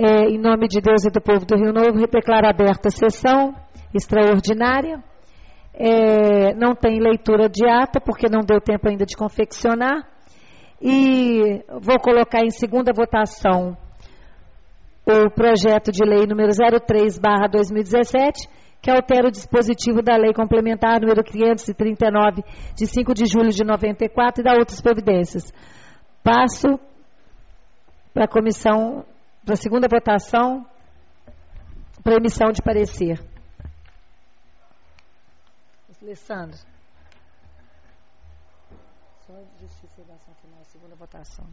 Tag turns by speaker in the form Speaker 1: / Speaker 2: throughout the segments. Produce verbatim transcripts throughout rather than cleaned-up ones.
Speaker 1: É, em nome de Deus e do povo do Rio Novo, declaro aberta a sessão extraordinária. É, não tem leitura de ata, porque não deu tempo ainda de confeccionar. E vou colocar em segunda votação o projeto de lei número zero três barra dois mil e dezessete, que altera o dispositivo da lei complementar número quinhentos e trinta e nove, de cinco de julho de noventa e quatro, e da outras providências. Passo para a comissão, para a segunda votação, para emissão de parecer. Alessandro. Só justiça e redação final, segunda votação.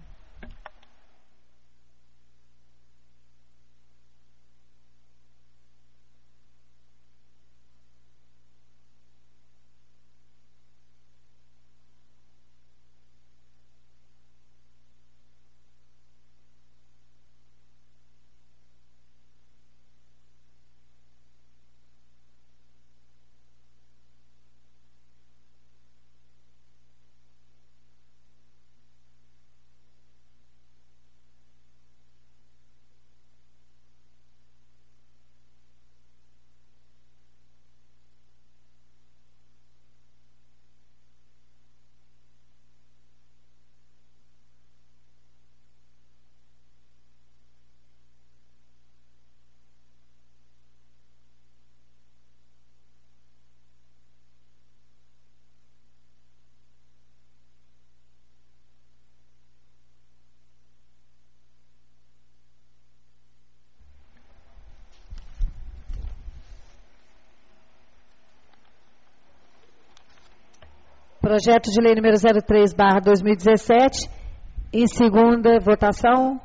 Speaker 1: Projeto de lei número zero três barra dois mil e dezessete, em segunda votação,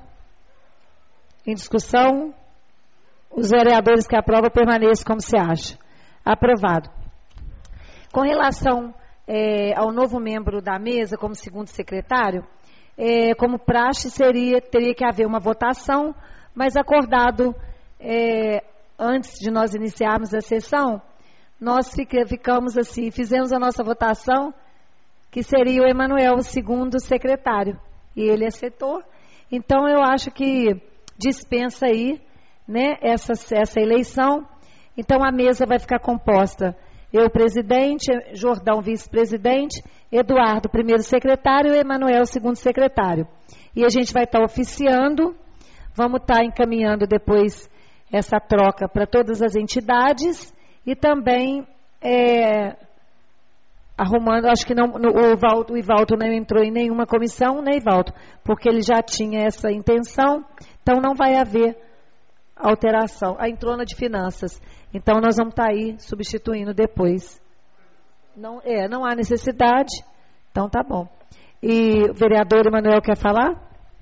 Speaker 1: em discussão. Os vereadores que aprovam permaneçam como se acha. Aprovado. Com relação é, ao novo membro da mesa, como segundo secretário, é, como praxe, seria, teria que haver uma votação, mas acordado, é, antes de nós iniciarmos a sessão, nós fica, ficamos assim, fizemos a nossa votação, que seria o Emanuel, o segundo secretário, e ele aceitou. Então, eu acho que dispensa aí, né, essa, essa eleição. Então, a mesa vai ficar composta, eu, presidente, Jordão, vice-presidente, Eduardo, primeiro secretário, e Emanuel, segundo secretário. E a gente vai estar oficiando, vamos estar encaminhando depois essa troca para todas as entidades, e também... É, arrumando, acho que não, no, o, Ivaldo, o Ivaldo não entrou em nenhuma comissão, né, Ivaldo? Porque ele já tinha essa intenção, então não vai haver alteração. Ah, entrou na de finanças, então nós vamos estar aí substituindo depois. Não, é, não há necessidade, então tá bom. E o vereador Emanuel quer falar?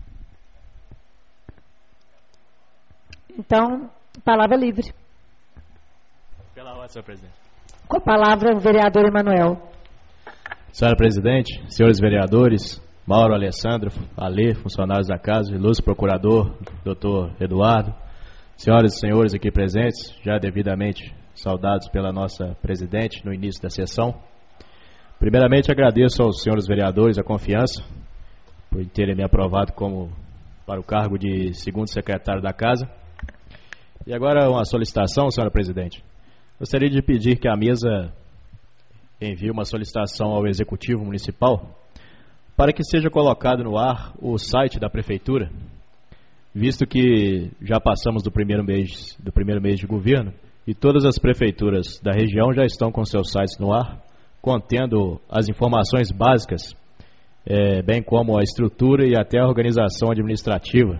Speaker 1: Então, palavra livre.
Speaker 2: Pela ordem, senhor presidente.
Speaker 1: Com a palavra, o vereador Emanuel.
Speaker 2: Senhora presidente, senhores vereadores, Mauro, Alessandro, Alê, funcionários da casa, ilustre procurador, doutor Eduardo, senhoras e senhores aqui presentes, já devidamente saudados pela nossa presidente no início da sessão. Primeiramente, agradeço aos senhores vereadores a confiança por terem me aprovado como para o cargo de segundo secretário da casa. E agora uma solicitação, senhora presidente. Gostaria de pedir que a mesa envie uma solicitação ao Executivo Municipal para que seja colocado no ar o site da Prefeitura, visto que já passamos do primeiro mês, do primeiro mês de governo e todas as prefeituras da região já estão com seus sites no ar, contendo as informações básicas, é, bem como a estrutura e até a organização administrativa.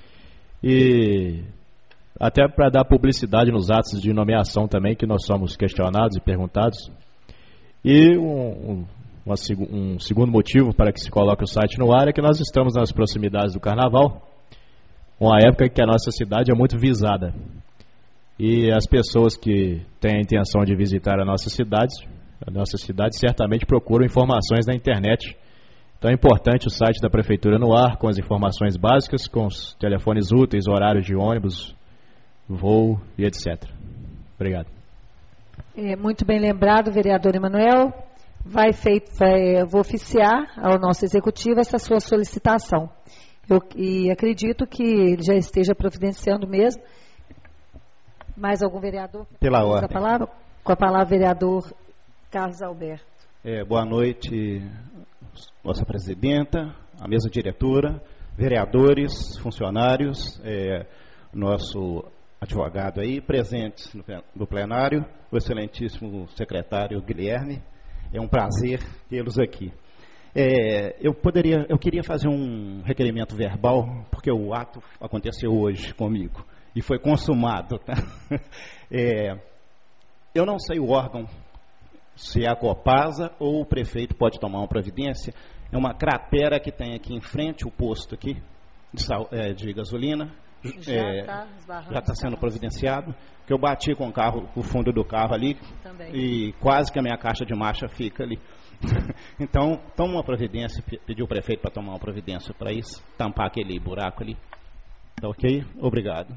Speaker 2: E até para dar publicidade nos atos de nomeação também, que nós somos questionados e perguntados. E um, um, uma, um segundo motivo para que se coloque o site no ar é que nós estamos nas proximidades do Carnaval, uma época em que a nossa cidade é muito visada. E as pessoas que têm a intenção de visitar a nossa cidade, a nossa cidade certamente procuram informações na internet. Então é importante o site da Prefeitura no ar, com as informações básicas, com os telefones úteis, horários de ônibus, voo e etcétera. Obrigado.
Speaker 1: É, muito bem lembrado, vereador Emanuel. Vai feito, vai, vou oficiar ao nosso executivo essa sua solicitação. Eu, e acredito que ele já esteja providenciando mesmo. Mais algum vereador?
Speaker 3: Pela ordem.
Speaker 1: A palavra? Com a palavra, vereador Carlos Alberto.
Speaker 3: É, boa noite, nossa presidenta, a mesa diretora, vereadores, funcionários, é, nosso advogado aí, presentes no plenário, o excelentíssimo secretário Guilherme. É um prazer tê-los aqui. É, eu poderia, eu queria fazer um requerimento verbal, porque o ato aconteceu hoje comigo e foi consumado. Tá? É, eu não sei o órgão, se é a Copasa ou o prefeito pode tomar uma providência. É uma cratera que tem aqui em frente, o posto aqui de, sal, é, de gasolina. Já está é, tá sendo providenciado. Que eu bati com o carro, o fundo do carro ali. Também. E quase que a minha caixa de marcha fica ali. Então, toma uma providência, pediu o prefeito para tomar uma providência para isso, tampar aquele buraco ali. Tá ok? Obrigado.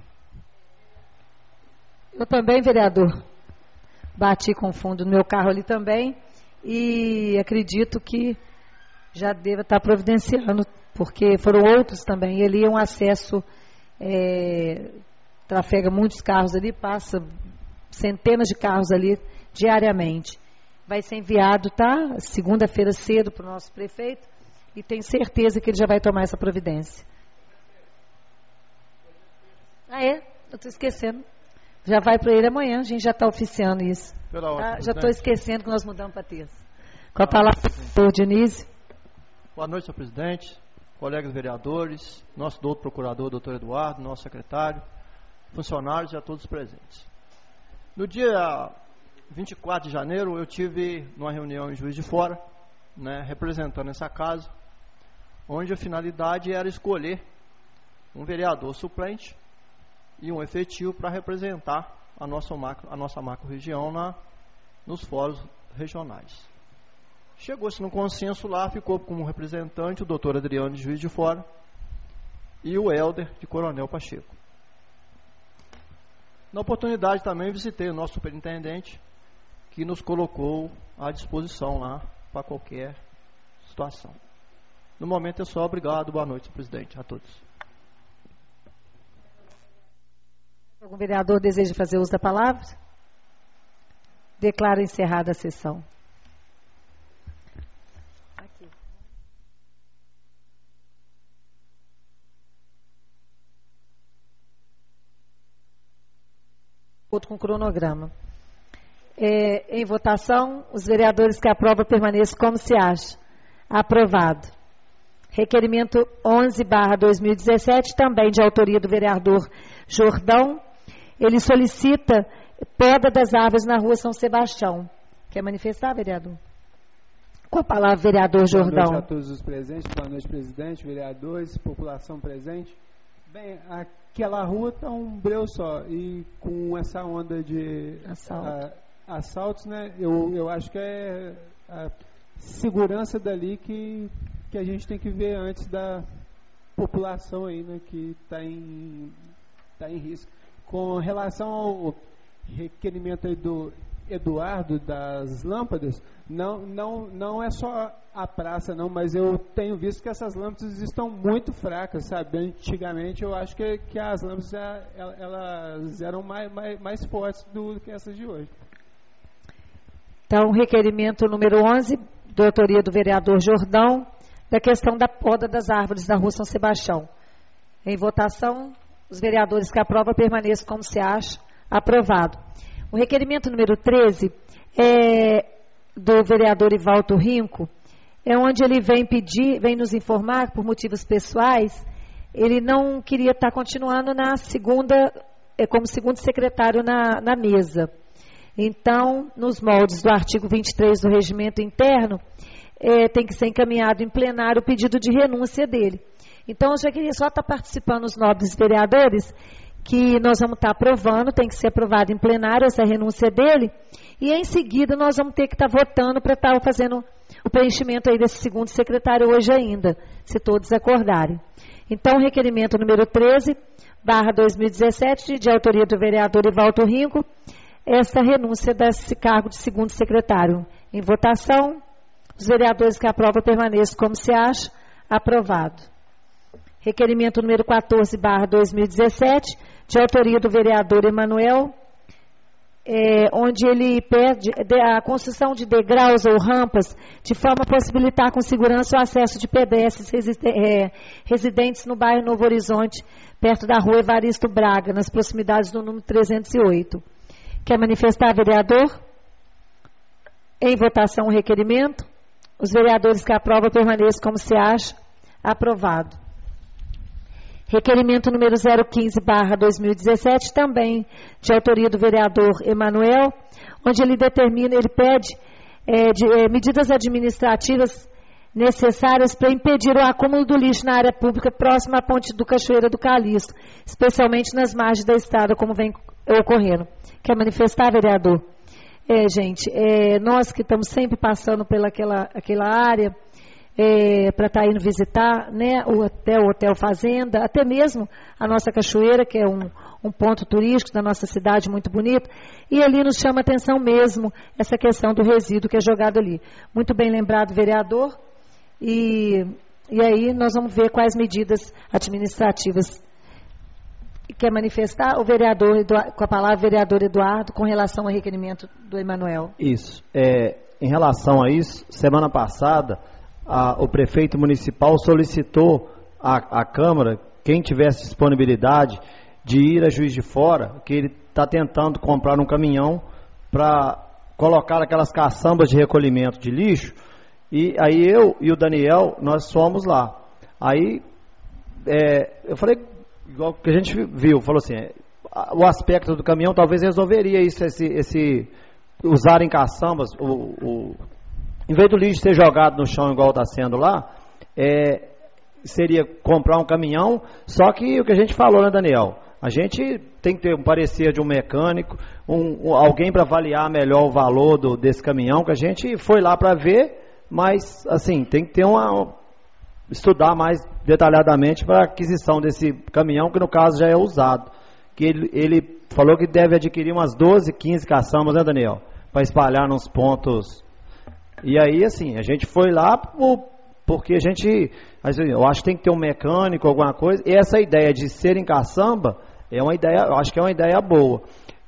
Speaker 1: Eu também, vereador, bati com o fundo no meu carro ali também e acredito que já deva estar providenciando, porque foram outros também. Ele é um acesso, é, trafega muitos carros ali, passa centenas de carros ali diariamente. Vai ser enviado, tá? Segunda-feira cedo para o nosso prefeito e tenho certeza que ele já vai tomar essa providência. Ah, é? Eu estou esquecendo. Já vai para ele amanhã, a gente já está oficiando isso. Tá? Já estou esquecendo que nós mudamos para terça. Com a palavra, doutor Dionísio.
Speaker 4: Boa noite, senhor presidente, colegas vereadores, nosso doutor procurador, doutor Eduardo, nosso secretário, funcionários e a todos presentes. No dia vinte e quatro de janeiro, eu tive numa reunião em Juiz de Fora, né, representando essa casa, onde a finalidade era escolher um vereador suplente e um efetivo para representar a nossa macro, a nossa macro-região na, nos fóruns regionais. Chegou-se no consenso lá, ficou como representante o doutor Adriano de Juiz de Fora e o Helder de Coronel Pacheco. Na oportunidade também visitei o nosso superintendente, que nos colocou à disposição lá para qualquer situação. No momento é só. Obrigado, boa noite, presidente, a todos.
Speaker 1: Algum vereador deseja fazer uso da palavra? Declaro encerrada a sessão. Aqui. Outro com cronograma. É, em votação, os vereadores que aprovam permaneçam como se acha. Aprovado. Requerimento onze barra dois mil e dezessete, também de autoria do vereador Jordão. Ele solicita poda das árvores na rua São Sebastião. Quer manifestar, vereador? Com a palavra, vereador Jordão.
Speaker 5: Boa noite a todos os presentes, boa noite, presidente, vereadores, população presente. Bem, aquela rua está um breu só, e com essa onda de Assalto. a, assaltos, né, eu, eu acho que é a segurança dali que, que a gente tem que ver antes da população aí, né, que está em, tá em risco. Com relação ao requerimento aí do Eduardo das lâmpadas, não, não, não é só a praça não, mas eu tenho visto que essas lâmpadas estão muito fracas, sabe? Antigamente eu acho que, que as lâmpadas elas eram mais, mais, mais fortes do que essas de hoje.
Speaker 1: Então, requerimento número onze, de autoria do vereador Jordão, da questão da poda das árvores da rua São Sebastião. Em votação, os vereadores que aprovam permaneçam como se acha. Aprovado. O requerimento número treze é do vereador Ivaldo Rinco, é onde ele vem pedir, vem nos informar, por motivos pessoais, ele não queria estar continuando na segunda, como segundo secretário na, na mesa. Então, nos moldes do artigo vinte e três do regimento interno, é, tem que ser encaminhado em plenário o pedido de renúncia dele. Então, eu já queria só estar participando os nobres vereadores, que nós vamos estar aprovando, tem que ser aprovado em plenário essa renúncia dele, e em seguida nós vamos ter que estar votando para estar fazendo o preenchimento aí desse segundo secretário hoje ainda, se todos acordarem. Então, requerimento número treze, barra dois mil e dezessete, de autoria do vereador Ivaldo Rinco, esta renúncia desse cargo de segundo secretário. Em votação, os vereadores que aprovam permaneçam como se acha. Aprovado. Requerimento número quatorze barra dois mil e dezessete, de autoria do vereador Emanuel, é, onde ele pede a construção de degraus ou rampas de forma a possibilitar com segurança o acesso de pedestres residentes no bairro Novo Horizonte, perto da rua Evaristo Braga, nas proximidades do número trezentos e oito. Quer manifestar, vereador? Em votação o requerimento. Os vereadores que aprovam permaneçam como se acha. Aprovado. Requerimento número zero quinze barra dois mil e dezessete, também de autoria do vereador Emanuel, onde ele determina, ele pede é, de, é, medidas administrativas necessárias para impedir o acúmulo do lixo na área pública próxima à ponte do Cachoeira do Calixto, especialmente nas margens da estrada, como vem ocorrendo. Quer manifestar, vereador? É, gente, é, nós que estamos sempre passando pelaquela aquela área, é, para estar tá indo visitar, né, o hotel, o Hotel Fazenda, até mesmo a nossa cachoeira, que é um, um ponto turístico da nossa cidade muito bonito, e ali nos chama a atenção mesmo essa questão do resíduo que é jogado ali. Muito bem lembrado, vereador, e, e aí nós vamos ver quais medidas administrativas. Quer manifestar o vereador, Eduardo, com a palavra, vereador Eduardo, com relação ao requerimento do Emanuel?
Speaker 6: Isso. É, em relação a isso, semana passada, a, o prefeito municipal solicitou à, à Câmara, quem tivesse disponibilidade, de ir a Juiz de Fora, que ele está tentando comprar um caminhão para colocar aquelas caçambas de recolhimento de lixo, e aí eu e o Daniel, nós fomos lá. Aí, é, eu falei... igual que a gente viu, falou assim, o aspecto do caminhão talvez resolveria isso, esse, esse usarem caçambas, o, o, em vez do lixo ser jogado no chão igual está sendo lá, é, seria comprar um caminhão, só que o que a gente falou, né, Daniel? A gente tem que ter um parecer de um mecânico, um, um, alguém para avaliar melhor o valor do, desse caminhão, que a gente foi lá para ver, mas assim, tem que ter uma... estudar mais detalhadamente para a aquisição desse caminhão, que no caso já é usado. Que ele, ele falou que deve adquirir umas doze, quinze caçambas, né, Daniel? Para espalhar nos pontos. E aí, assim, a gente foi lá por, porque a gente, eu acho que tem que ter um mecânico, alguma coisa, e essa ideia de ser em caçamba é uma ideia, eu acho que é uma ideia boa.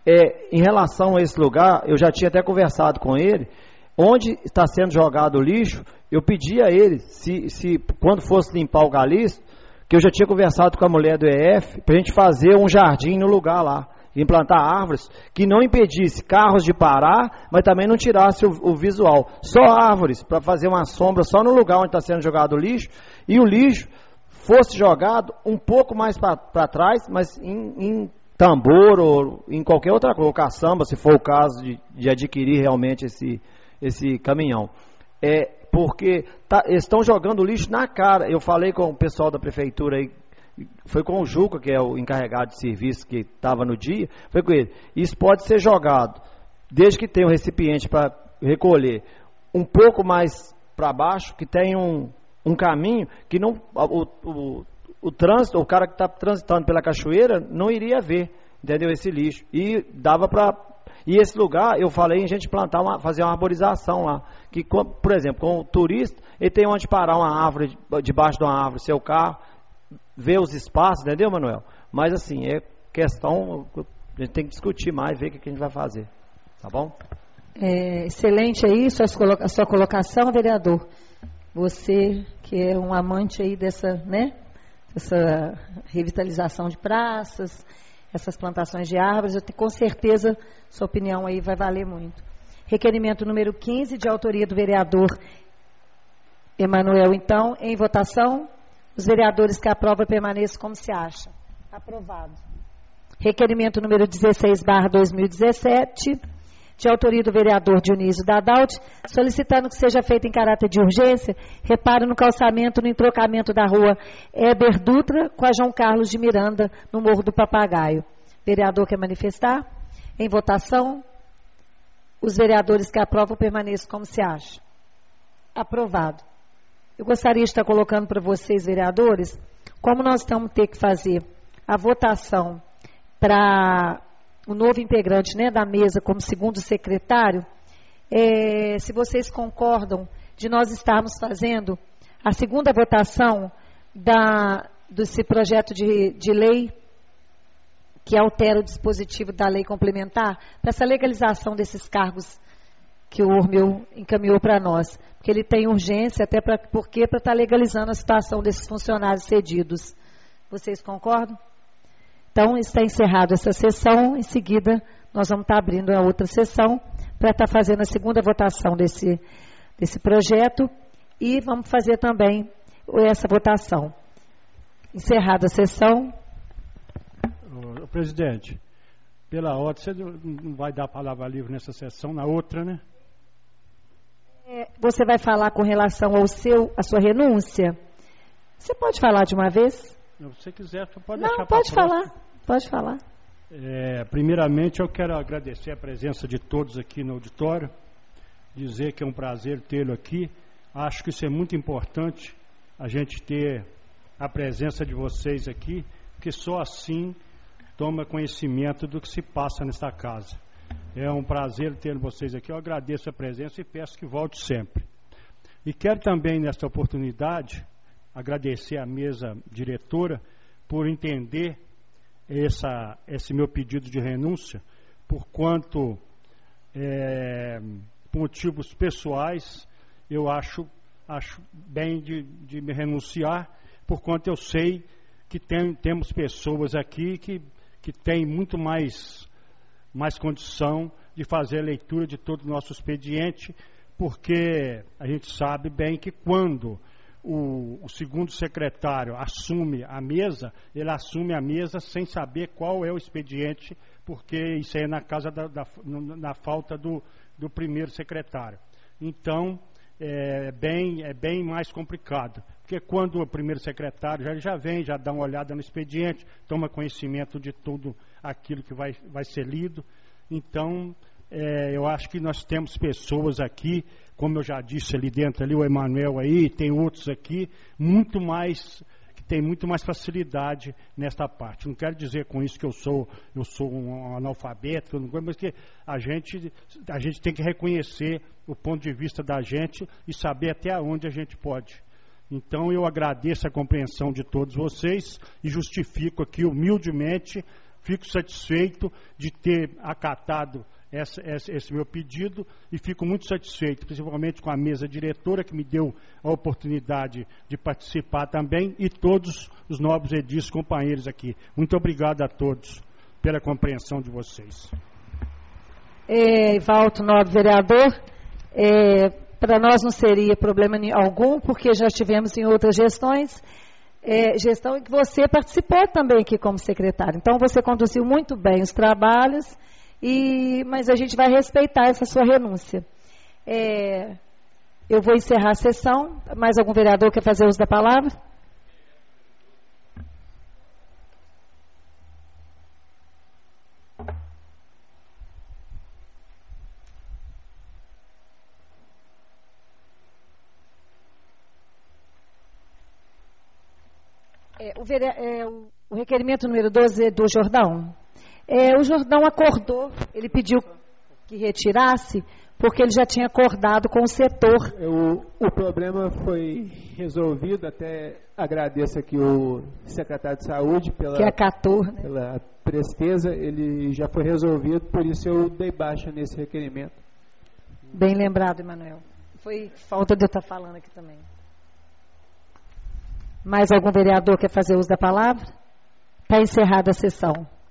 Speaker 6: É, em relação a esse lugar, eu já tinha até conversado com ele, onde está sendo jogado o lixo, eu pedi a ele, se, se quando fosse limpar o Calixto, que eu já tinha conversado com a mulher do E F, para a gente fazer um jardim no lugar lá, implantar árvores, que não impedisse carros de parar, mas também não tirasse o, o visual. Só árvores, para fazer uma sombra só no lugar onde está sendo jogado o lixo, e o lixo fosse jogado um pouco mais para trás, mas em, em tambor ou em qualquer outra coisa, caçamba, se for o caso de, de adquirir realmente esse, esse caminhão. É, porque tá, estão jogando lixo na cara. Eu falei com o pessoal da prefeitura aí, foi com o Juca, que é o encarregado de serviço que estava no dia, foi com ele. Isso pode ser jogado, desde que tenha um recipiente para recolher, um pouco mais para baixo, que tenha um, um caminho, que não o, o, o trânsito, o cara que está transitando pela cachoeira, não iria ver, entendeu, esse lixo. E dava para... E esse lugar, eu falei em a gente plantar, uma, fazer uma arborização lá. Que, por exemplo, com o turista, ele tem onde parar uma árvore, debaixo de uma árvore, seu carro, ver os espaços, entendeu, Manuel? Mas assim, é questão, a gente tem que discutir mais, ver o que a gente vai fazer. Tá bom?
Speaker 1: É, excelente aí a sua colocação, vereador. Você que é um amante aí dessa, né, dessa revitalização de praças, essas plantações de árvores, eu tenho, com certeza sua opinião aí vai valer muito. Requerimento número quinze, de autoria do vereador Emanuel, então, em votação. Os vereadores que aprovam permaneçam como se acha. Aprovado. Requerimento número dezesseis, barra dois mil e dezessete, de autoria do vereador Dionísio Dadaldi, solicitando que seja feito em caráter de urgência reparo no calçamento no entrocamento da rua Heber Dutra com a João Carlos de Miranda, no Morro do Papagaio. Vereador quer manifestar? Em votação, os vereadores que aprovam permaneçam como se acha. Aprovado. Eu gostaria de estar colocando para vocês, vereadores, como nós vamos ter que fazer a votação para o novo integrante, né, da mesa como segundo secretário, é, se vocês concordam de nós estarmos fazendo a segunda votação da, desse projeto de, de lei que altera o dispositivo da lei complementar, para essa legalização desses cargos que o Urmil encaminhou para nós. Porque ele tem urgência, até pra, porque para estar tá legalizando a situação desses funcionários cedidos. Vocês concordam? Então, está encerrada essa sessão. Em seguida, nós vamos estar tá abrindo a outra sessão para estar tá fazendo a segunda votação desse, desse projeto e vamos fazer também essa votação. Encerrada a sessão.
Speaker 7: Ô, presidente, pela ordem, você não vai dar a palavra livre nessa sessão, na outra, né?
Speaker 1: É, você vai falar com relação ao seu, a sua renúncia? Você pode falar de uma vez?
Speaker 7: Se você quiser, você pode
Speaker 1: não,
Speaker 7: deixar
Speaker 1: pode
Speaker 7: pra
Speaker 1: falar, pode falar.
Speaker 7: É, primeiramente, eu quero agradecer a presença de todos aqui no auditório, dizer que é um prazer tê-lo aqui. Acho que isso é muito importante, a gente ter a presença de vocês aqui, porque só assim toma conhecimento do que se passa nesta casa. É um prazer ter vocês aqui, eu agradeço a presença e peço que volte sempre. E quero também, nesta oportunidade, agradecer à mesa diretora por entender essa, esse meu pedido de renúncia, por quanto, é, por motivos pessoais, eu acho, acho bem de, de me renunciar, por quanto eu sei que tem, temos pessoas aqui que, que têm muito mais, mais condição de fazer a leitura de todo o nosso expediente, porque a gente sabe bem que quando o, o segundo secretário assume a mesa, ele assume a mesa sem saber qual é o expediente, porque isso aí é na casa da, da na falta do, do primeiro secretário. Então, é bem, é bem mais complicado, porque quando o primeiro secretário já, já vem, já dá uma olhada no expediente, toma conhecimento de tudo aquilo que vai, vai ser lido. Então, é, eu acho que nós temos pessoas aqui, como eu já disse ali dentro, ali o Emanuel aí, tem outros aqui, muito mais, que tem muito mais facilidade nesta parte. Não quero dizer com isso que eu sou, eu sou um analfabeto, mas que a gente, a gente tem que reconhecer o ponto de vista da gente e saber até onde a gente pode. Então eu agradeço a compreensão de todos vocês e justifico aqui humildemente, fico satisfeito de ter acatado essa, essa, esse meu pedido e fico muito satisfeito, principalmente com a mesa diretora que me deu a oportunidade de participar também e todos os nobres edis companheiros aqui. Muito obrigado a todos pela compreensão de vocês.
Speaker 1: É, Valto, nobre vereador, é, para nós não seria problema algum, porque já estivemos em outras gestões, é, gestão em que você participou também aqui como secretário. Então, você conduziu muito bem os trabalhos, e, mas a gente vai respeitar essa sua renúncia. É, eu vou encerrar a sessão. Mais algum vereador quer fazer uso da palavra? É, o, vere... é, o, o requerimento número doze é do Jordão. É, o Jordão acordou, ele pediu que retirasse, porque ele já tinha acordado com o setor.
Speaker 5: O, o problema foi resolvido, até agradeço aqui o secretário de Saúde pela,
Speaker 1: que acatou, né?
Speaker 5: pela presteza, ele já foi resolvido, por isso eu dei baixa nesse requerimento.
Speaker 1: Bem lembrado, Emanuel. Foi falta de eu estar falando aqui também. Mais algum vereador quer fazer uso da palavra? Está encerrada a sessão.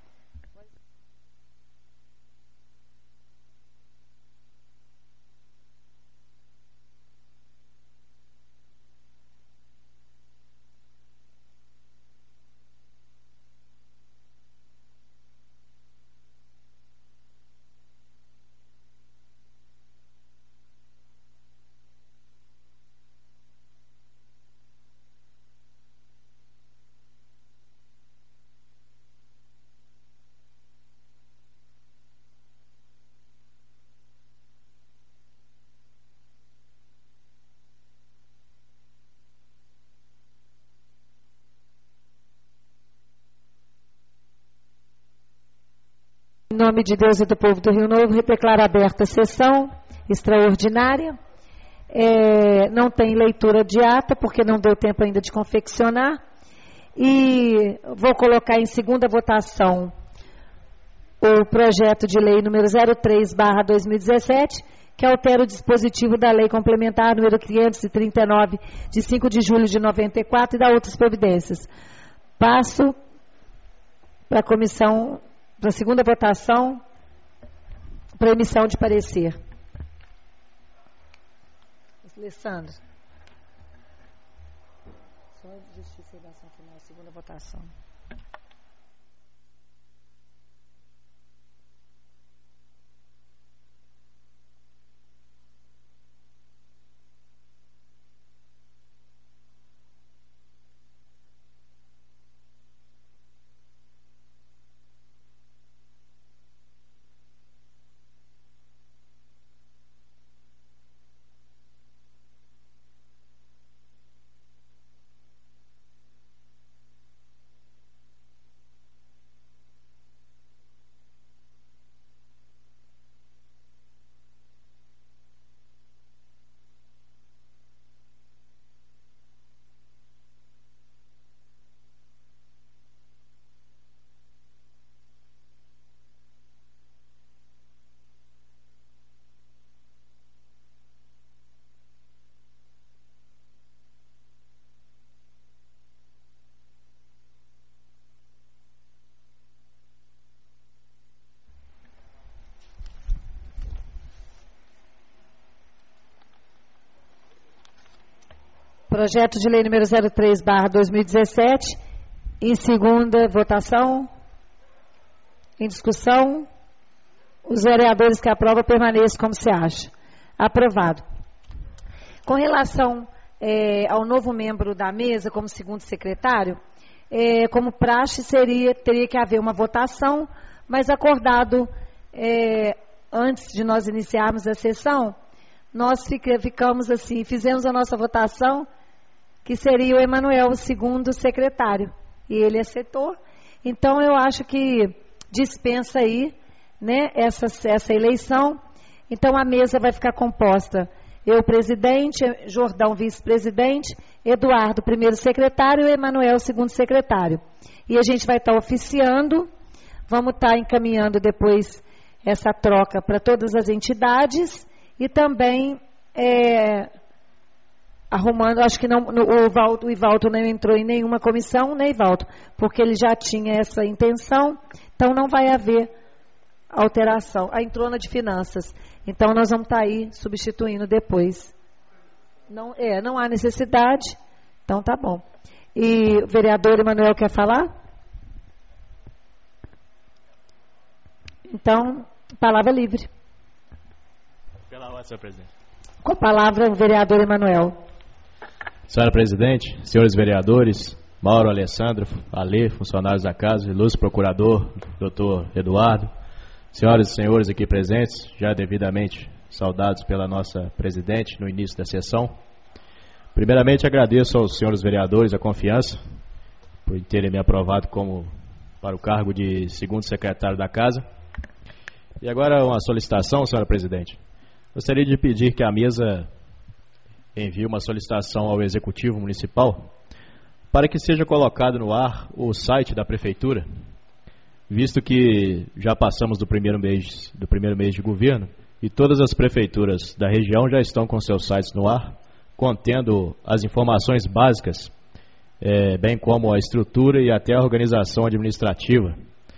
Speaker 1: Em nome de Deus e do povo do Rio Novo, declaro aberta a sessão extraordinária. É, não tem leitura de ata, porque não deu tempo ainda de confeccionar. E vou colocar em segunda votação o projeto de lei número zero três barra dois mil e dezessete, que altera o dispositivo da lei complementar número quinhentos e trinta e nove, de cinco de julho de noventa e quatro, e da outras providências. Passo para a comissão, para a segunda votação, para emissão de parecer. Alessandro. Só justiça e redação final, segunda votação. Projeto de lei número zero três barra dois mil e dezessete, em segunda votação, em discussão. Os vereadores que aprovam permaneçam como se acha. Aprovado. Com relação é, ao novo membro da mesa, como segundo secretário, é, como praxe, seria, teria que haver uma votação, mas acordado é, antes de nós iniciarmos a sessão, nós fica, ficamos assim, fizemos a nossa votação, que seria o Emanuel, o segundo secretário, e ele aceitou. Então, eu acho que dispensa aí, né, essa, essa eleição. Então, a mesa vai ficar composta, eu, presidente, Jordão, vice-presidente, Eduardo, primeiro secretário, e Emanuel, segundo secretário. E a gente vai estar oficiando, vamos estar encaminhando depois essa troca para todas as entidades, e também é, arrumando, acho que não, no, o, Ivaldo, o Ivaldo não entrou em nenhuma comissão, né, Ivaldo? Porque ele já tinha essa intenção, então não vai haver alteração. Ah, entrou na de finanças, então nós vamos estar aí substituindo depois. Não, é, não há necessidade, então tá bom. E o vereador Emanuel quer falar? Então, palavra livre.
Speaker 2: Pela ordem, senhor presidente.
Speaker 1: Com a palavra, o vereador Emanuel.
Speaker 2: Senhora presidente, senhores vereadores, Mauro, Alessandro, Alê, funcionários da casa, ilustre procurador, doutor Eduardo, senhoras e senhores aqui presentes, já devidamente saudados pela nossa presidente no início da sessão. Primeiramente, agradeço aos senhores vereadores a confiança por terem me aprovado como para o cargo de segundo secretário da casa. E agora uma solicitação, senhora presidente. Gostaria de pedir que a mesa envie uma solicitação ao Executivo Municipal para que seja colocado no ar o site da Prefeitura, visto que já passamos do primeiro mês, do primeiro mês de governo e todas as prefeituras da região já estão com seus sites no ar, contendo as informações básicas, é, bem como a estrutura e até a organização administrativa.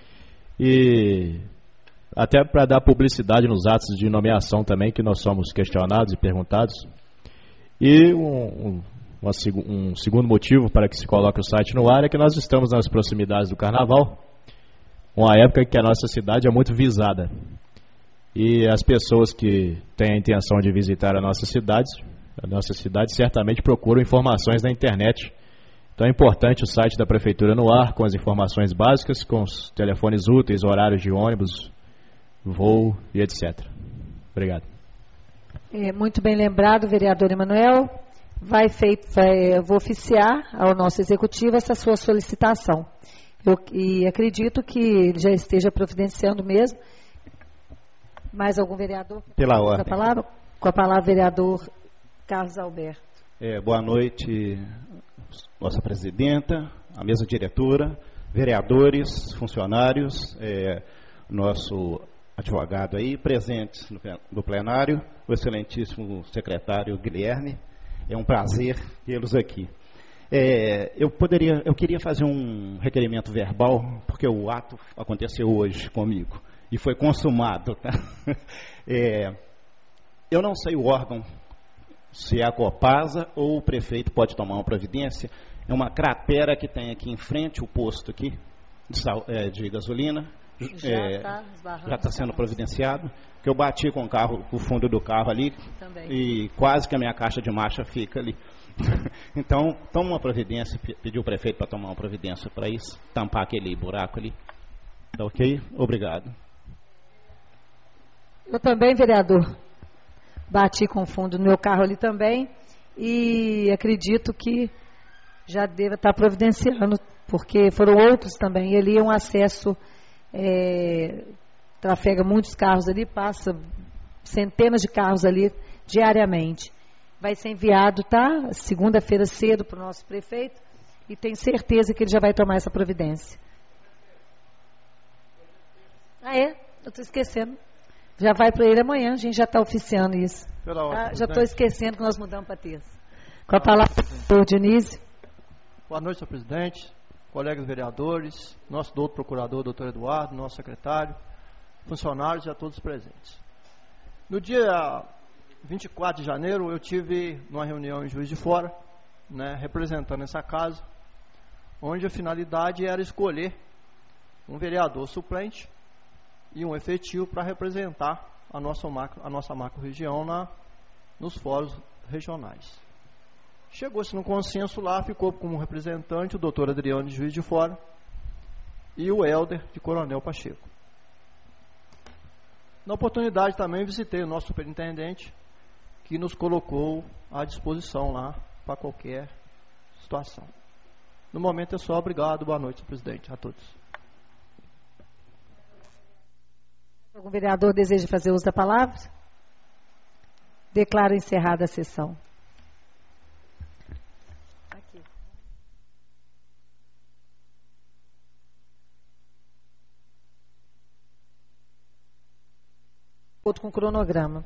Speaker 2: E até para dar publicidade nos atos de nomeação também, que nós somos questionados e perguntados. E um, um, uma, um segundo motivo para que se coloque o site no ar é que nós estamos nas proximidades do Carnaval, uma época em que a nossa cidade é muito visada. E as pessoas que têm a intenção de visitar a nossa cidade, a nossa cidade certamente procuram informações na internet. Então é importante o site da Prefeitura no ar, com as informações básicas, com os telefones úteis, horários de ônibus, voo e etcétera. Obrigado.
Speaker 1: É, muito bem lembrado, vereador Emanuel. Vai feito, vai, eu vou oficiar ao nosso executivo essa sua solicitação. Eu, e acredito que ele já esteja providenciando mesmo. Mais algum vereador?
Speaker 3: Pela ordem.
Speaker 1: Com a palavra, com a palavra vereador Carlos Alberto.
Speaker 3: É, boa noite, nossa presidenta, a mesa diretora, vereadores, funcionários, é, nosso advogado aí, presentes no plenário, o excelentíssimo secretário Guilherme. É um prazer tê-los aqui. É, eu poderia, eu queria fazer um requerimento verbal, porque o ato aconteceu hoje comigo e foi consumado. Tá? É, eu não sei o órgão, se é a Copasa ou o prefeito pode tomar uma providência. É uma cratera que tem aqui em frente, o posto aqui de, sal, é, de gasolina. Já está é, tá sendo providenciado. Que eu bati com o carro, com o fundo do carro ali. Também. E quase que a minha caixa de marcha fica ali. Então, toma uma providência, pediu o prefeito para tomar uma providência para isso, tampar aquele buraco ali. Tá ok? Obrigado.
Speaker 1: Eu também, vereador, bati com o fundo no meu carro ali também e acredito que já deva estar providenciando, porque foram outros também. E ali é um acesso, é, trafega muitos carros ali, passa centenas de carros ali diariamente. Vai ser enviado, tá? Segunda-feira cedo para o nosso prefeito e tenho certeza que ele já vai tomar essa providência. Ah, é? Eu estou esquecendo. Já vai para ele amanhã, a gente já está oficiando isso. Ah, já estou esquecendo que nós mudamos para terça. Com a palavra, doutor Dionísio.
Speaker 4: Boa noite, senhor presidente, colegas vereadores, nosso doutor procurador, doutor Eduardo, nosso secretário, funcionários e a todos presentes. No dia vinte e quatro de janeiro, eu tive uma reunião em Juiz de Fora, né, representando essa casa, onde a finalidade era escolher um vereador suplente e um efetivo para representar a nossa macro, a nossa macro-região na, nos fóruns regionais. Chegou-se no consenso lá, ficou como representante o doutor Adriano de Juiz de Fora e o Helder de Coronel Pacheco. Na oportunidade também visitei o nosso superintendente, que nos colocou à disposição lá para qualquer situação. No momento é só. Obrigado, boa noite, senhor presidente, a todos.
Speaker 1: Algum vereador deseja fazer uso da palavra? Declaro encerrada a sessão. Aqui. Outro com cronograma.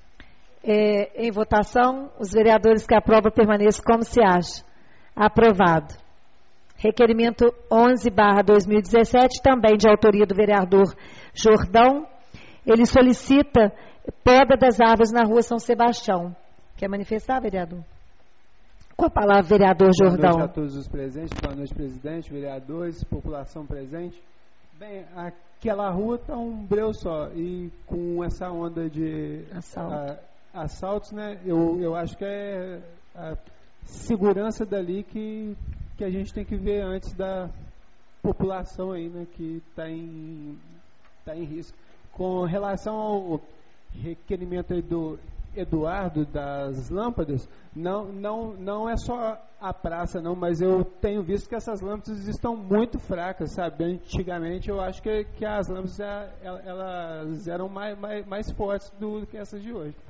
Speaker 1: É, em votação, os vereadores que aprovam permaneçam como se acha. Aprovado. Requerimento onze barra dois mil e dezessete, também de autoria do vereador Jordão. Ele solicita poda das árvores na rua São Sebastião. Quer manifestar, vereador? Com a palavra, vereador Jordão.
Speaker 5: Boa noite a todos os presentes, boa noite, presidente, vereadores, população presente. Bem, aquela rua está um breu só, e com essa onda de Assalto. a, assaltos, né, eu, eu acho que é a segurança dali que, que a gente tem que ver antes da população aí, né, que está em, tá em risco. Com relação ao requerimento aí do Eduardo das lâmpadas, não, não, não é só a praça não, mas eu tenho visto que essas lâmpadas estão muito fracas, sabe? Antigamente eu acho que, que as lâmpadas elas eram mais, mais, mais fortes do que essas de hoje.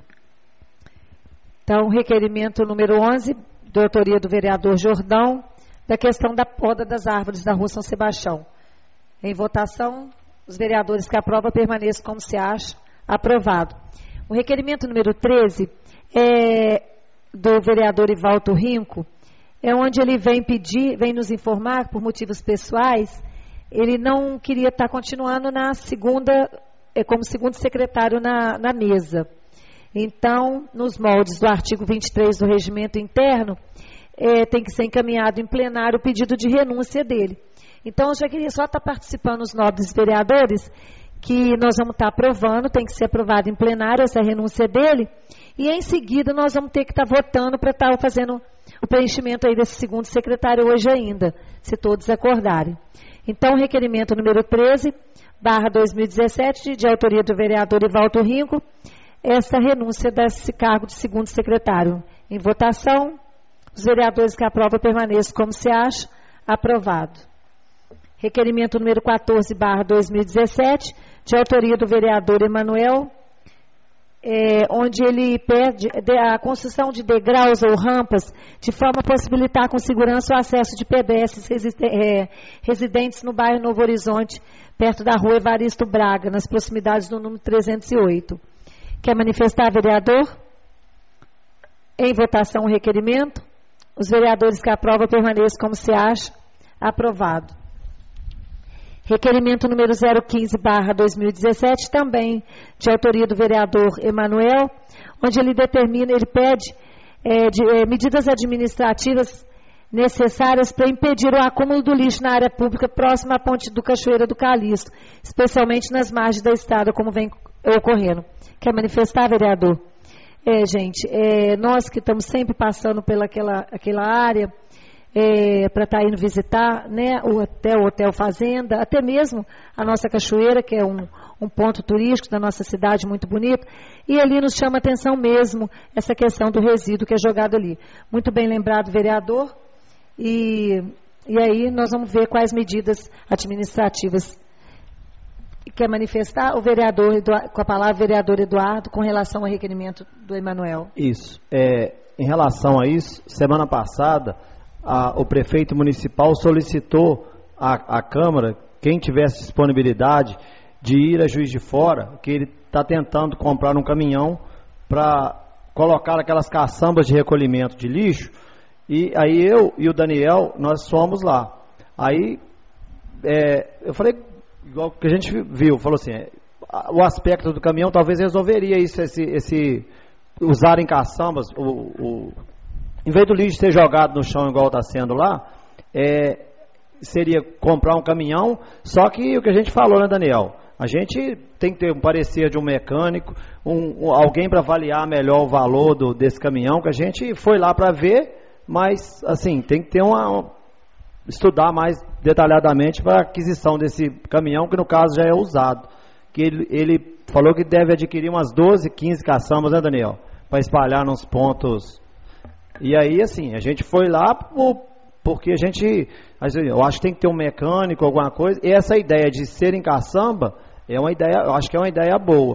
Speaker 1: Então, requerimento número onze, de autoria do vereador Jordão, da questão da poda das árvores da rua São Sebastião. Em votação, os vereadores que aprovam permaneçam como se acha. Aprovado. O requerimento número treze é do vereador Ivaldo Rinco, é onde ele vem pedir, vem nos informar, por motivos pessoais, ele não queria estar continuando na segunda, como segundo secretário na, na mesa. Então, nos moldes do artigo vinte e três do regimento interno, é, tem que ser encaminhado em plenário o pedido de renúncia dele. Então, eu já queria só estar participando os nobres vereadores, que nós vamos estar aprovando, tem que ser aprovado em plenário essa renúncia dele, e em seguida nós vamos ter que estar votando para estar fazendo o preenchimento aí desse segundo secretário hoje ainda, se todos acordarem. Então, requerimento número treze, barra dois mil e dezessete, de autoria do vereador Ivaldo Rinco, essa renúncia desse cargo de segundo secretário. Em votação, os vereadores que aprovam permaneçam como se acha. Aprovado. Requerimento número quatorze, barra dois mil e dezessete, de autoria do vereador Emanuel é, onde ele pede a construção de degraus ou rampas, de forma a possibilitar com segurança o acesso de pedestres é, residentes no bairro Novo Horizonte, perto da rua Evaristo Braga, nas proximidades do número trezentos e oito. Quer manifestar, vereador? Em votação o requerimento. Os vereadores que aprovam permaneçam como se acha. Aprovado. Requerimento número zero quinze barra dois mil e dezessete, também de autoria do vereador Emanuel, onde ele determina, ele pede é, de, é, medidas administrativas necessárias para impedir o acúmulo do lixo na área pública próxima à ponte do Cachoeira do Calixto, especialmente nas margens da estrada, como vem ocorrendo. Quer manifestar, vereador? É, gente, é, nós que estamos sempre passando pelaquela aquela área, é, para estar tá indo visitar, né, o hotel, o Hotel Fazenda, até mesmo a nossa cachoeira, que é um, um ponto turístico da nossa cidade muito bonito, e ali nos chama a atenção mesmo essa questão do resíduo que é jogado ali. Muito bem lembrado, vereador, e, e aí nós vamos ver quais medidas administrativas. Quer manifestar o vereador, com a palavra, o vereador Eduardo, com relação ao requerimento do Emanuel?
Speaker 6: Isso. É, em relação a isso, semana passada, a, o prefeito municipal solicitou à, à Câmara, quem tivesse disponibilidade, de ir a Juiz de Fora, que ele está tentando comprar um caminhão para colocar aquelas caçambas de recolhimento de lixo, e aí eu e o Daniel, nós fomos lá. Aí, é, eu falei, igual que a gente viu, falou assim, é, o aspecto do caminhão talvez resolveria isso, esse, esse usarem caçambas, o, o, em vez do lixo ser jogado no chão igual está sendo lá, é, seria comprar um caminhão, só que o que a gente falou, né, Daniel? A gente tem que ter um parecer de um mecânico, um, um, alguém para avaliar melhor o valor do, desse caminhão, que a gente foi lá para ver, mas assim, tem que ter uma, estudar mais detalhadamente para a aquisição desse caminhão, que no caso já é usado. Que ele, ele falou que deve adquirir umas doze, quinze caçambas, né, Daniel? Para espalhar nos pontos. E aí, assim, a gente foi lá por, porque a gente, eu acho que tem que ter um mecânico, alguma coisa, e essa ideia de ser em caçamba é uma ideia, eu acho que é uma ideia boa.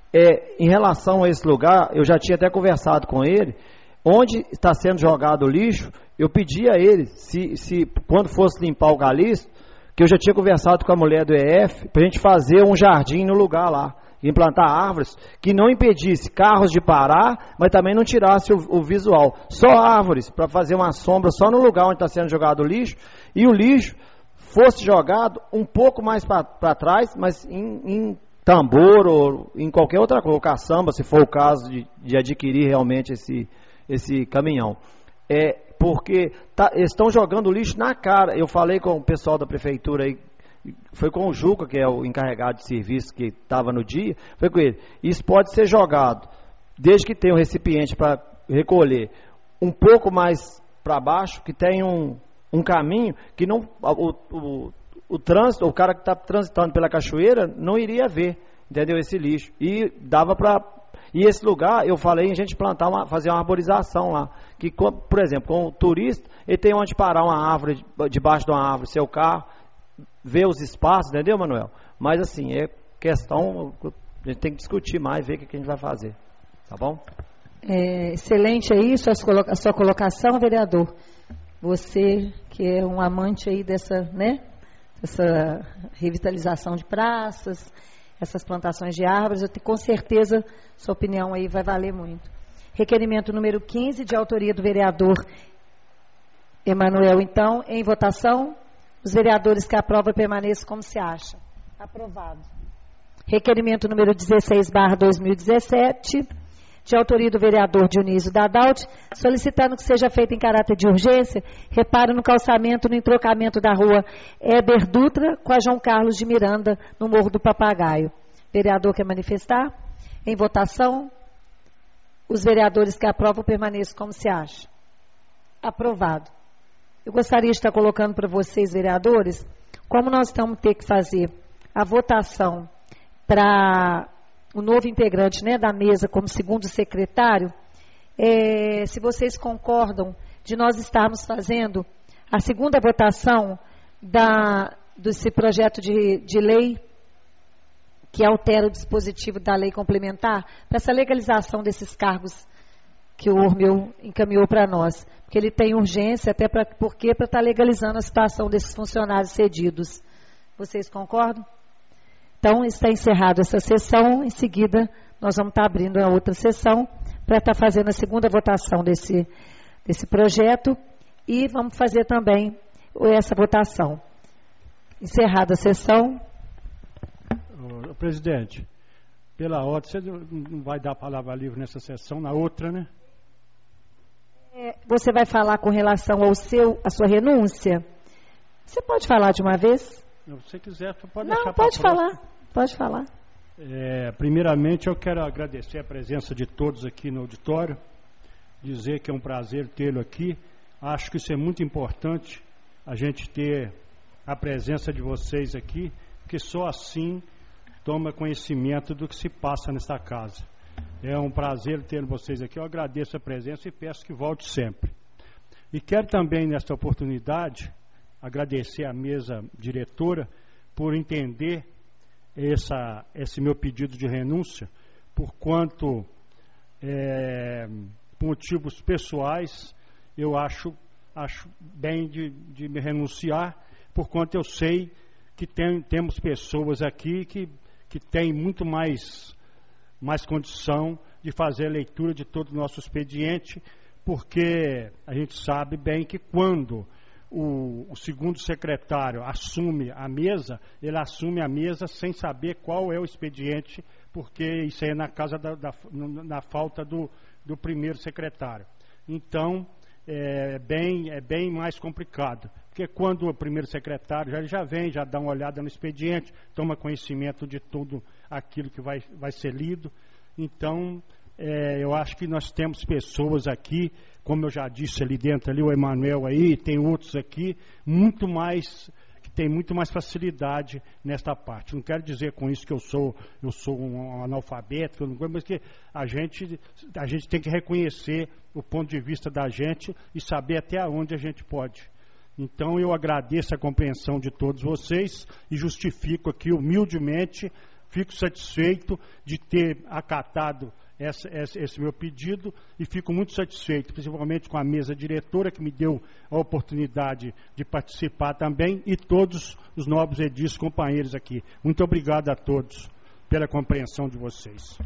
Speaker 6: É, em relação a esse lugar, eu já tinha até conversado com ele, onde está sendo jogado o lixo, eu pedi a ele, se, se quando fosse limpar o Calixto, que eu já tinha conversado com a mulher do E F, para a gente fazer um jardim no lugar lá, implantar árvores, que não impedisse carros de parar, mas também não tirasse o, o visual. Só árvores, para fazer uma sombra só no lugar onde está sendo jogado o lixo, e o lixo fosse jogado um pouco mais para trás, mas em, em tambor ou em qualquer outra coisa, caçamba, se for o caso de, de adquirir realmente esse, esse caminhão. É, porque tá, estão jogando lixo na cara. Eu falei com o pessoal da prefeitura aí, foi com o Juca, que é o encarregado de serviço que estava no dia, foi com ele. Isso pode ser jogado, desde que tenha um recipiente para recolher, um pouco mais para baixo, que tenha um, um caminho, que não o, o, o trânsito, o cara que está transitando pela cachoeira, não iria ver, entendeu, esse lixo. E dava para... E esse lugar, eu falei em a gente plantar, uma, fazer uma arborização lá. Que, por exemplo, com o turista, ele tem onde parar uma árvore, debaixo de uma árvore, seu carro, ver os espaços, entendeu, Manuel? Mas assim, é questão, a gente tem que discutir mais, ver o que a gente vai fazer. Tá bom?
Speaker 1: É, excelente aí a sua, a sua colocação, vereador. Você que é um amante aí dessa, né, dessa revitalização de praças, essas plantações de árvores, eu tenho, com certeza sua opinião aí vai valer muito. Requerimento número quinze, de autoria do vereador Emanuel, então, em votação. Os vereadores que aprovam permaneçam como se acha. Aprovado. Requerimento número dezesseis, barra dois mil e dezessete, de autoria do vereador Dionísio Dadalti, solicitando que seja feito em caráter de urgência reparo no calçamento no entrocamento da rua Éber Dutra com a João Carlos de Miranda, no Morro do Papagaio. Vereador quer manifestar? Em votação, os vereadores que aprovam permaneçam como se acha. Aprovado. Eu gostaria de estar colocando para vocês, vereadores, como nós vamos ter que fazer a votação para o novo integrante, né, da mesa como segundo secretário, é, se vocês concordam de nós estarmos fazendo a segunda votação da, desse projeto de, de lei que altera o dispositivo da lei complementar para essa legalização desses cargos que o Urmil encaminhou para nós. Porque ele tem urgência, até pra, porque para estar tá legalizando a situação desses funcionários cedidos. Vocês concordam? Então, está encerrada essa sessão. Em seguida, nós vamos estar tá abrindo a outra sessão para estar tá fazendo a segunda votação desse, desse projeto e vamos fazer também essa votação. Encerrada a sessão.
Speaker 7: Ô, presidente, pela ordem, você não vai dar a palavra livre nessa sessão, na outra, né?
Speaker 1: É, você vai falar com relação ao seu, a sua renúncia? Você pode falar de uma vez?
Speaker 7: Se você quiser, pode
Speaker 1: não,
Speaker 7: deixar
Speaker 1: pode
Speaker 7: pra
Speaker 1: falar, pode falar.
Speaker 7: É, primeiramente, eu quero agradecer a presença de todos aqui no auditório, dizer que é um prazer tê-lo aqui. Acho que isso é muito importante, a gente ter a presença de vocês aqui, porque só assim toma conhecimento do que se passa nesta casa. É um prazer ter vocês aqui, eu agradeço a presença e peço que volte sempre. E quero também, nesta oportunidade, agradecer à mesa diretora por entender essa, esse meu pedido de renúncia, por quanto, é, por motivos pessoais, eu acho, acho bem de, de me renunciar, por quanto eu sei que tem, temos pessoas aqui que, que têm muito mais, mais condição de fazer a leitura de todo o nosso expediente, porque a gente sabe bem que quando o, o segundo secretário assume a mesa, ele assume a mesa sem saber qual é o expediente, porque isso aí é na casa da, da na falta do, do primeiro secretário. Então, é bem, é bem mais complicado, porque quando o primeiro secretário já, ele já vem, já dá uma olhada no expediente, toma conhecimento de tudo aquilo que vai, vai ser lido. Então, é, eu acho que nós temos pessoas aqui, como eu já disse ali dentro, ali o Emanuel aí, tem outros aqui, muito mais, que tem muito mais facilidade nesta parte. Não quero dizer com isso que eu sou, eu sou um analfabeto, mas que a gente, a gente tem que reconhecer o ponto de vista da gente e saber até onde a gente pode. Então eu agradeço a compreensão de todos vocês e justifico aqui humildemente, fico satisfeito de ter acatado essa, essa, esse meu pedido e fico muito satisfeito, principalmente com a mesa diretora que me deu a oportunidade de participar também e todos os novos edis companheiros aqui. Muito obrigado a todos pela compreensão de vocês.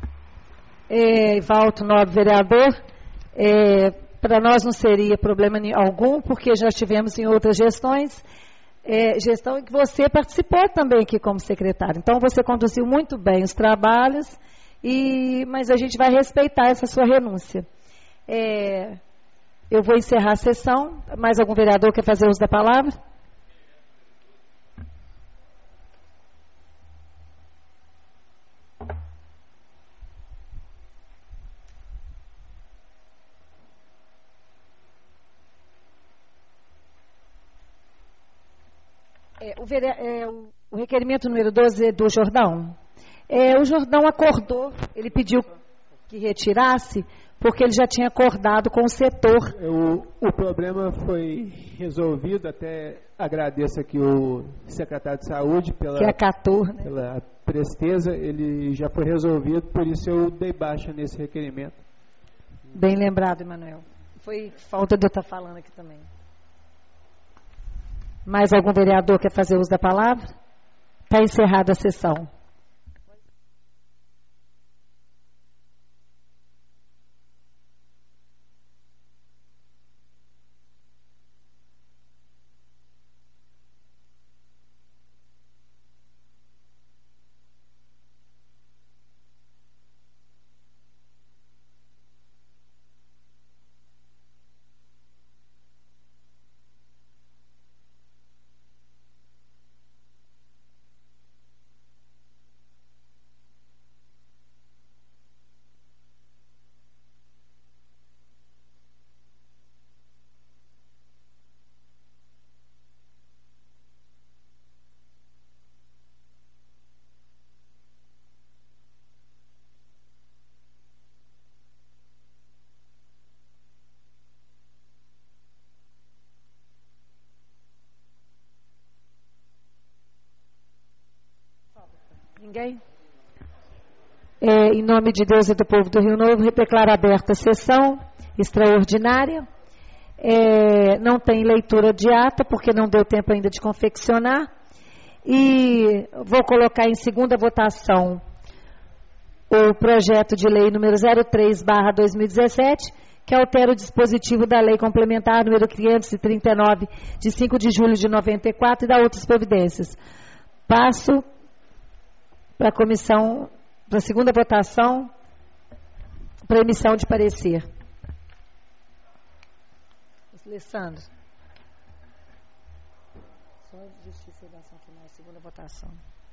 Speaker 1: É, Valto, nobre vereador, é, para nós não seria problema algum, porque já tivemos em outras gestões, é, gestão em que você participou também aqui como secretário. Então, você conduziu muito bem os trabalhos, e, mas a gente vai respeitar essa sua renúncia. É, eu vou encerrar a sessão. Mais algum vereador quer fazer uso da palavra? É, o, vere... é, o, o requerimento número doze é do Jordão. É, o Jordão acordou, ele pediu que retirasse, porque ele já tinha acordado com o setor.
Speaker 5: O, o problema foi resolvido, até agradeço aqui o secretário de Saúde pela,
Speaker 1: que acatou, né?
Speaker 5: pela presteza, ele já foi resolvido, por isso eu dei baixa nesse requerimento.
Speaker 1: Bem lembrado, Emanuel. Foi falta de eu estar falando aqui também. Mais algum vereador quer fazer uso da palavra? Está encerrada a sessão. Ninguém? É, em nome de Deus e do povo do Rio Novo, declaro aberta a sessão extraordinária. É, não tem leitura de ata, porque não deu tempo ainda de confeccionar. E vou colocar em segunda votação o projeto de lei número zero três barra dois mil e dezessete, que altera o dispositivo da lei complementar número quinhentos e trinta e nove, de cinco de julho de noventa e quatro, e da outras providências. Passo para a comissão, para a segunda votação, para emissão de parecer. Alessandro. Só justiça e dação final, segunda votação.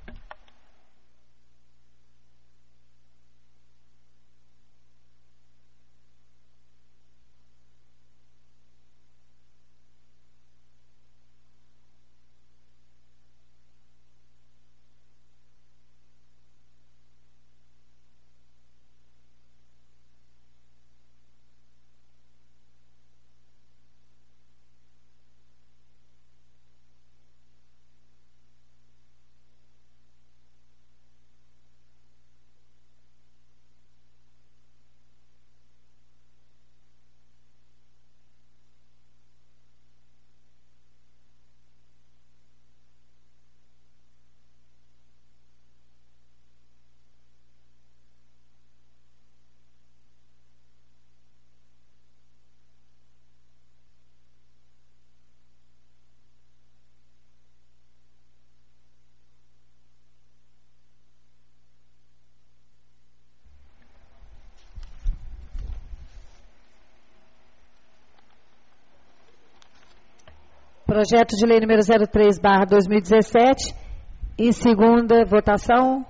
Speaker 1: Projeto de lei número zero três barra dois mil e dezessete, em segunda votação,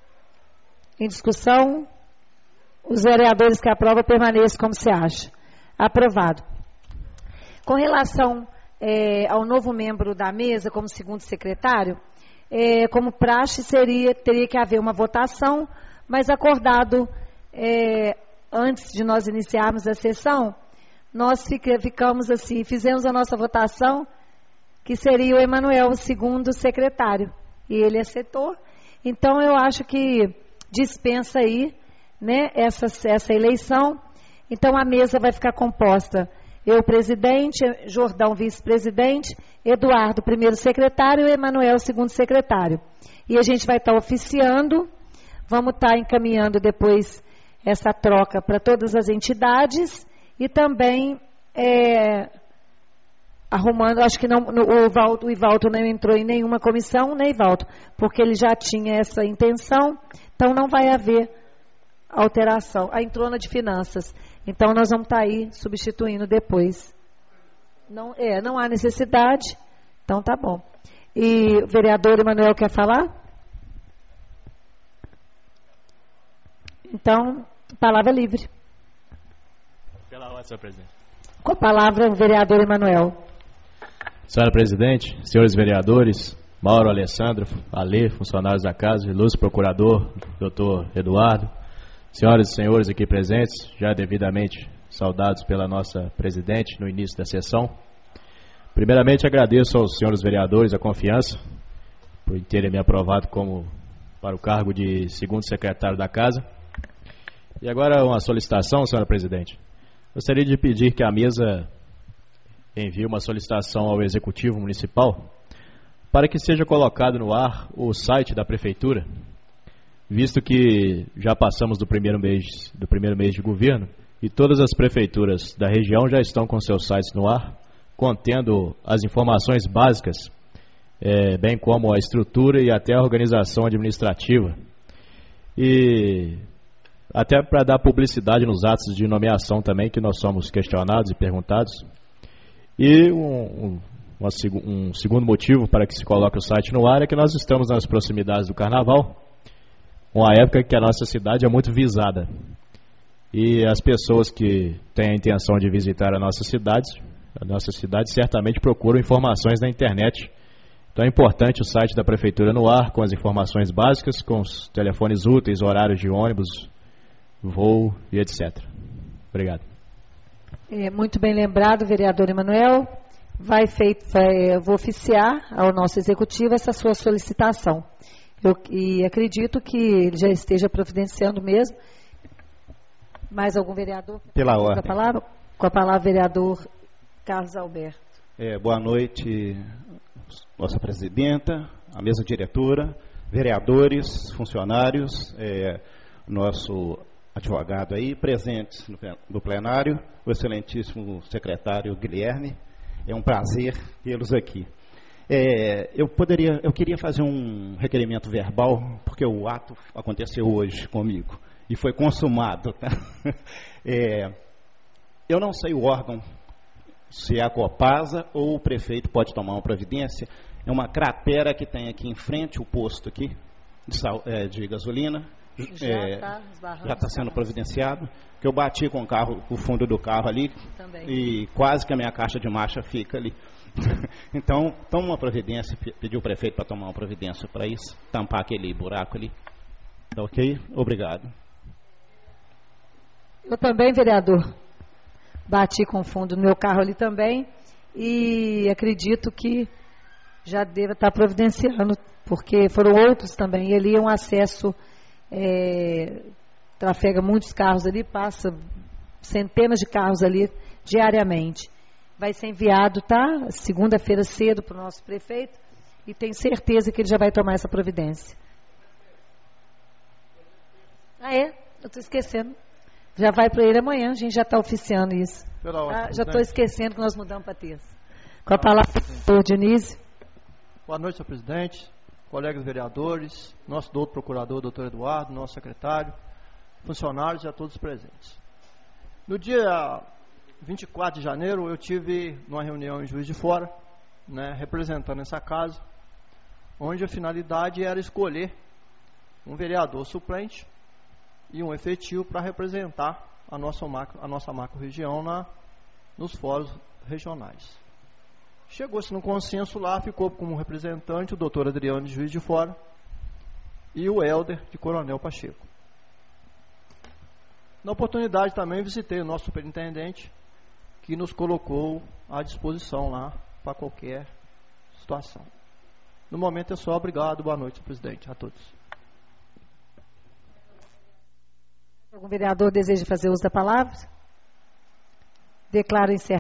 Speaker 1: em discussão, os vereadores que aprovam permaneçam como se acha. Aprovado. Com relação é, ao novo membro da mesa, como segundo secretário, é, como praxe, seria, teria que haver uma votação, mas acordado, é, antes de nós iniciarmos a sessão, nós fica, ficamos assim, fizemos a nossa votação, que seria o Emanuel, o segundo secretário, e ele aceitou. Então, eu acho que dispensa aí, né, essa, essa eleição. Então, a mesa vai ficar composta, eu, presidente, Jordão, vice-presidente, Eduardo, primeiro secretário, e Emanuel, segundo secretário. E a gente vai estar oficiando, vamos estar encaminhando depois essa troca para todas as entidades, e também... É, arrumando, acho que não, no, o, Valdo, o Ivaldo não entrou em nenhuma comissão, né, Ivaldo? Porque ele já tinha essa intenção, então não vai haver alteração. Ah, entrou na de finanças, então nós vamos estar aí substituindo depois. Não, é, não há necessidade, então tá bom. E o vereador Emanuel quer falar? Então, palavra livre.
Speaker 2: Pela ordem, senhor presidente.
Speaker 1: Com a palavra, o vereador Emanuel.
Speaker 2: Senhora presidente, senhores vereadores, Mauro, Alessandro, Alê, funcionários da casa, ilustre procurador, doutor Eduardo, senhoras e senhores aqui presentes, já devidamente saudados pela nossa presidente no início da sessão. Primeiramente, agradeço aos senhores vereadores a confiança por terem me aprovado como para o cargo de segundo secretário da casa. E agora uma solicitação, senhora presidente. Gostaria de pedir que a mesa envie uma solicitação ao Executivo Municipal para que seja colocado no ar o site da Prefeitura, visto que já passamos do primeiro mês, do primeiro mês de governo e todas as prefeituras da região já estão com seus sites no ar, contendo as informações básicas, é, bem como a estrutura e até a organização administrativa. E até para dar publicidade nos atos de nomeação também, que nós somos questionados e perguntados. E um, um, um segundo motivo para que se coloque o site no ar é que nós estamos nas proximidades do Carnaval, uma época que a nossa cidade é muito visada. E as pessoas que têm a intenção de visitar a nossa cidade, a nossa cidade certamente procuram informações na internet. Então é importante o site da Prefeitura no ar, com as informações básicas, com os telefones úteis, horários de ônibus, voo e etcétera. Obrigado.
Speaker 1: É, muito bem lembrado, vereador Emanuel. Vai feito, vai, eu vou oficiar ao nosso executivo essa sua solicitação. Eu, e acredito que ele já esteja providenciando mesmo. Mais algum vereador?
Speaker 3: Pela
Speaker 1: Com a
Speaker 3: ordem.
Speaker 1: palavra, com a palavra, vereador Carlos Alberto.
Speaker 3: É, boa noite, nossa presidenta, a mesa diretora, vereadores, funcionários, é, nosso advogado aí, presentes no plenário, o excelentíssimo secretário Guilherme. É um prazer tê-los aqui. É, eu poderia, eu queria fazer um requerimento verbal, porque o ato aconteceu hoje comigo e foi consumado. Tá? É, eu não sei o órgão, se é a Copasa ou o prefeito pode tomar uma providência. É uma cratera que tem aqui em frente, o posto aqui de, sal, é, de gasolina. Já está é, sendo providenciado. Que eu bati com o carro, o fundo do carro ali. Também. E quase que a minha caixa de marcha fica ali. Então, toma uma providência, pediu o prefeito para tomar uma providência para isso, tampar aquele buraco ali. Tá ok? Obrigado.
Speaker 1: Eu também, vereador, bati com o fundo no meu carro ali também e acredito que já deva estar providenciando, porque foram outros também. E ali é um acesso, é, trafega muitos carros ali, passa centenas de carros ali diariamente. Vai ser enviado, tá? Segunda-feira cedo para o nosso prefeito e tenho certeza que ele já vai tomar essa providência. Ah, é? Eu estou esquecendo. Já vai para ele amanhã, a gente já está oficiando isso. Ah, já estou esquecendo que nós mudamos para terça. Com a palavra, doutor Dionísio.
Speaker 4: Boa noite, senhor presidente, colegas vereadores, nosso doutor procurador, doutor Eduardo, nosso secretário, funcionários e a todos presentes. No dia vinte e quatro de janeiro, eu tive numa reunião em Juiz de Fora, né, representando essa casa, onde a finalidade era escolher um vereador suplente e um efetivo para representar a nossa macro, a nossa macro-região na, nos fóruns regionais. Chegou-se no consenso lá, ficou como representante o doutor Adriano de Juiz de Fora e o Helder de Coronel Pacheco. Na oportunidade também visitei o nosso superintendente, que nos colocou à disposição lá para qualquer situação. No momento é só, obrigado, boa noite, presidente, a todos.
Speaker 1: Algum vereador deseja fazer uso da palavra? Declaro encerrado.